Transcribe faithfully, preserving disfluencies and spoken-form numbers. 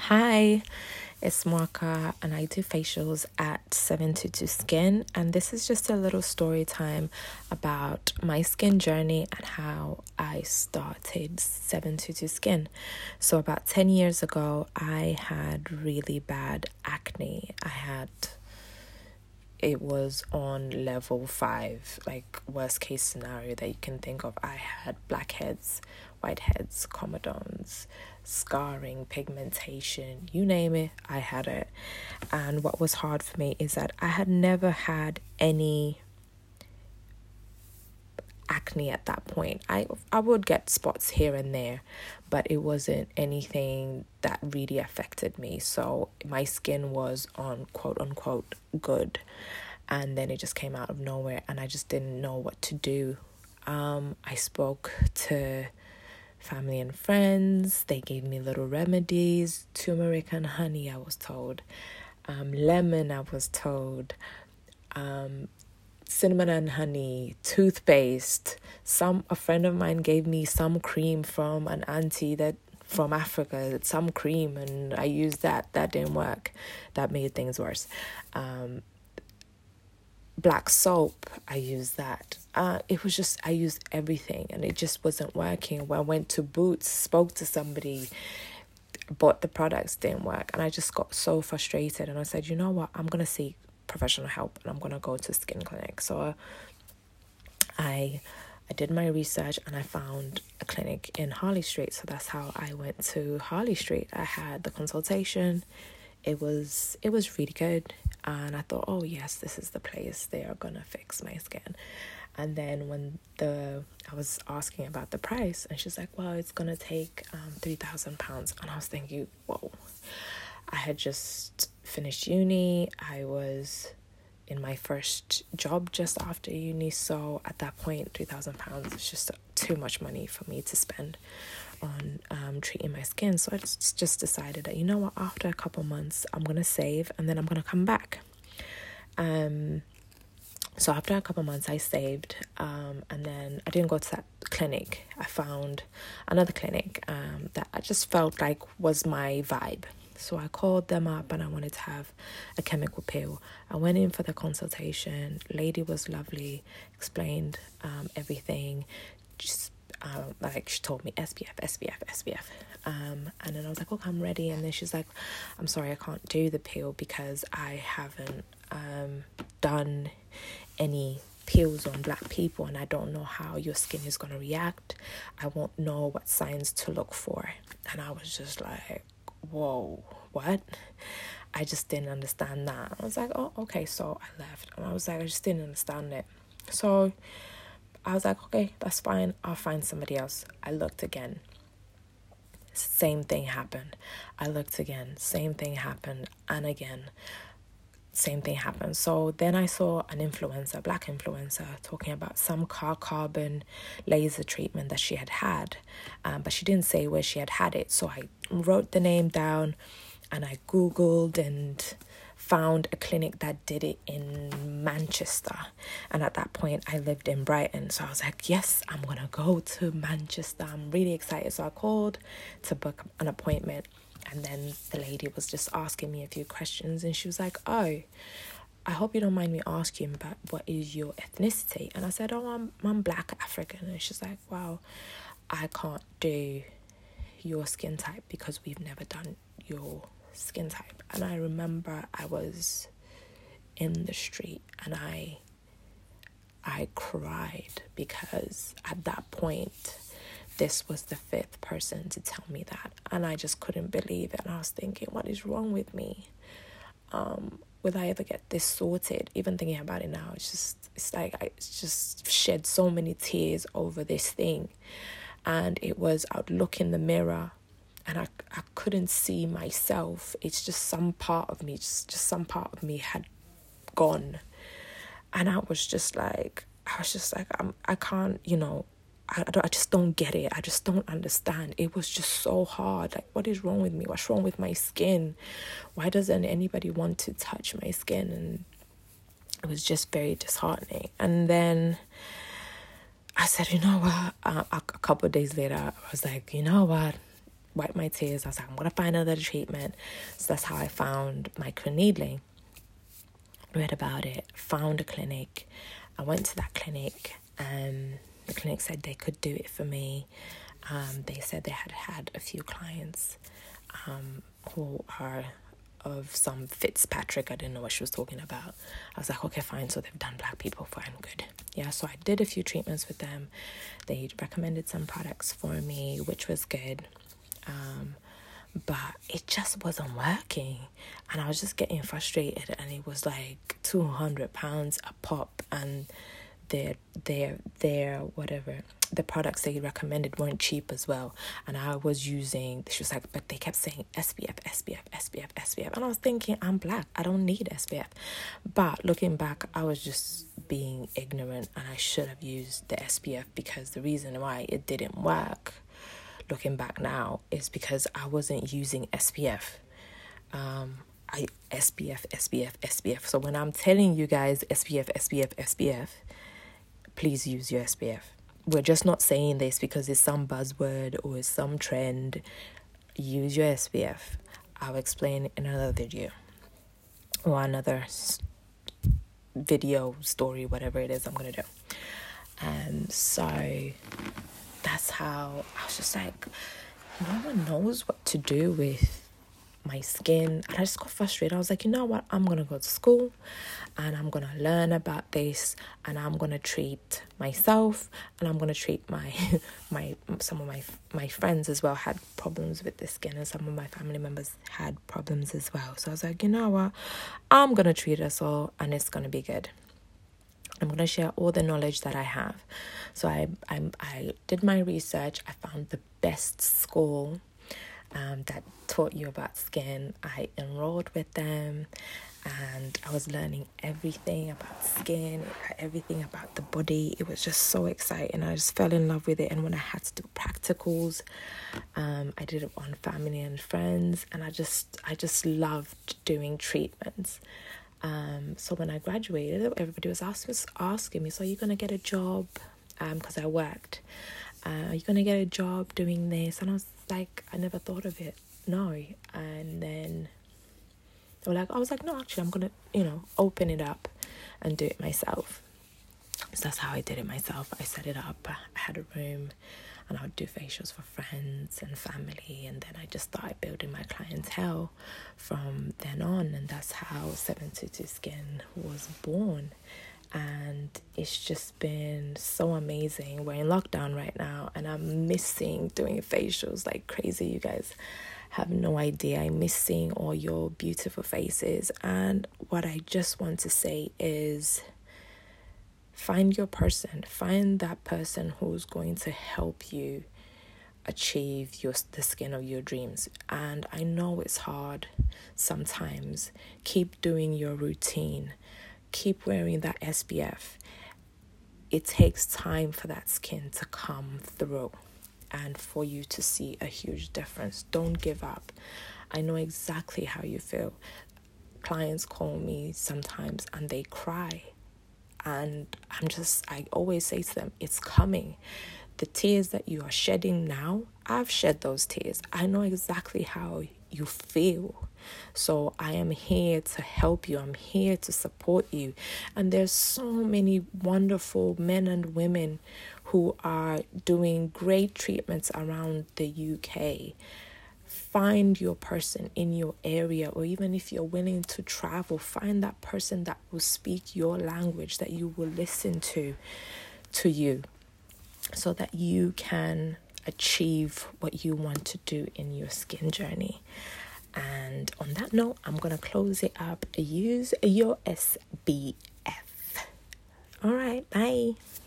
Hi, it's Marka, and I do facials at seven two two Skin, and this is just a little story time about my skin journey and how I started seven two two Skin. So about ten years ago, I had really bad acne. I had it was on level five, like worst case scenario that you can think of. I had blackheads, whiteheads, comedones, scarring, pigmentation, you name it, I had it. And what was hard for me is that I had never had any acne at that point. I I would get spots here and there, but it wasn't anything that really affected me. So my skin was on quote unquote good, and then it just came out of nowhere, and I just didn't know what to do. Um, I spoke to family and friends. They gave me little remedies: turmeric and honey, I was told. Um, lemon, I was told. Um, cinnamon and honey, toothpaste. Some a friend of mine gave me some cream from an auntie that from Africa, some cream, and I used that. That didn't work. That made things worse. Um, black soap, I used that. Uh, it was just, I used everything and it just wasn't working. When I went to Boots, spoke to somebody, bought the products, didn't work, and I just got so frustrated, and I said, you know what, I'm gonna seek professional help and I'm gonna go to skin clinic. So I I did my research and I found a clinic in Harley Street. So that's how I went to Harley Street. I had the consultation. It was it was really good, and I thought, oh yes, this is the place. They are gonna fix my skin. And then when the I was asking about the price, and she's like, well, it's gonna take um three thousand pounds, and I was thinking, whoa. I had just finished uni. I was in my first job just after uni. So at that point, three thousand pounds is just too much money for me to spend on um, treating my skin. So I just, just decided that, you know what, after a couple months, I'm going to save and then I'm going to come back. Um, so after a couple months, I saved, um, and then I didn't go to that clinic. I found another clinic um, that I just felt like was my vibe. So I called them up and I wanted to have a chemical peel. I went in for the consultation. Lady was lovely, explained um, everything. Just um, like she told me S P F, S P F, S P F. Um, and then I was like, okay, I'm ready. And then she's like, I'm sorry, I can't do the peel because I haven't um, done any peels on black people, and I don't know how your skin is going to react. I won't know what signs to look for. And I was just like, whoa, what? I just didn't understand that. I was like, oh, okay. So I left, and I was like, I just didn't understand it. So I was like, okay, that's fine. I'll find somebody else. I looked again. Same thing happened. I looked again. Same thing happened. And again, same thing happened. So then I saw an influencer, black influencer, talking about some car carbon laser treatment that she had had, um, but she didn't say where she had had it. So I wrote the name down and I Googled and found a clinic that did it in Manchester. And at that point, I lived in Brighton. So I was like, yes, I'm going to go to Manchester. I'm really excited. So I called to book an appointment. And then the lady was just asking me a few questions, and she was like, oh, I hope you don't mind me asking, but what is your ethnicity? And I said, oh, I'm, I'm black African. And she's like, wow, I can't do your skin type because we've never done your skin type. And I remember I was in the street and I, I cried because at that point, this was the fifth person to tell me that, and I just couldn't believe it. And I was thinking, what is wrong with me? Um, will I ever get this sorted? Even thinking about it now, it's just, it's like I just shed so many tears over this thing. And it was, I would look in the mirror and I, I couldn't see myself. It's just some part of me, just, just some part of me had gone. And I was just like, I was just like, I'm, I can't, you know, I, I, I just don't get it. I just don't understand. It was just so hard. Like, what is wrong with me? What's wrong with my skin? Why doesn't anybody want to touch my skin? And it was just very disheartening. And then I said, you know what? Uh, a, a couple of days later, I was like, you know what? wiped my tears. I was like, I'm going to find another treatment. So that's how I found microneedling. Read about it, found a clinic. I went to that clinic, and the clinic said they could do it for me. Um, they said they had had a few clients um, who are of some Fitzpatrick. I didn't know what she was talking about. I was like, okay, fine. So they've done black people, fine, good. Yeah, so I did a few treatments with them. They recommended some products for me, which was good. Um, but it just wasn't working. And I was just getting frustrated. And it was like two hundred pounds a pop. And their, their, their, whatever, the products they recommended weren't cheap as well. And I was using, she was like, but they kept saying S P F, S P F, S P F, S P F. And I was thinking, I'm black, I don't need S P F. But looking back, I was just being ignorant, and I should have used the S P F, because the reason why it didn't work, looking back now, is because I wasn't using S P F. Um, I S P F, S P F, S P F. So when I'm telling you guys S P F, S P F, S P F, please use your S P F. We're just not saying this because it's some buzzword or it's some trend. Use your S P F. I'll explain in another video or another s- video story, whatever it is I'm going to do. And so that's how I was just like, no one knows what to do with my skin. And I just got frustrated. I was like, you know what? I'm going to go to school and I'm going to learn about this, and I'm going to treat myself, and I'm going to treat my, my, some of my, my friends as well had problems with the skin, and some of my family members had problems as well. So I was like, you know what? I'm going to treat us all, and it's going to be good. I'm going to share all the knowledge that I have. So I, I, I did my research. I found the best school Um, that taught you about skin. I enrolled with them, and I was learning everything about skin, everything about the body. It was just so exciting. I just fell in love with it. And when I had to do practicals, um, I did it on family and friends, and I just I just loved doing treatments. Um, so when I graduated, everybody was asking asking me, so are you gonna get a job? Um, because I worked. Uh, are you gonna get a job doing this? And I was like, I never thought of it. No. And then they were like, I was like, no, actually, I'm gonna, you know, open it up and do it myself. So that's how I did it myself. I set it up. I had a room, and I would do facials for friends and family, and then I just started building my clientele from then on, and that's how seven two two Skin was born. And it's just been so amazing. We're in lockdown right now, and I'm missing doing facials like crazy. You guys have no idea. I miss seeing all your beautiful faces. And what I just want to say is, find your person. Find that person who's going to help you achieve your the skin of your dreams. And I know it's hard sometimes. Keep doing your routine. Keep wearing that S P F. It takes time for that skin to come through and for you to see a huge difference. Don't give up. I know exactly how you feel. Clients call me sometimes and they cry. And I'm just, I always say to them, it's coming. The tears that you are shedding now, I've shed those tears. I know exactly how you feel. So I am here to help you. I'm here to support you. And there's so many wonderful men and women who are doing great treatments around the U K. Find your person in your area, or even if you're willing to travel, find that person that will speak your language, that you will listen to, to you, so that you can achieve what you want to do in your skin journey. And on that note, I'm going to close it up. Use your S B F. All right, bye.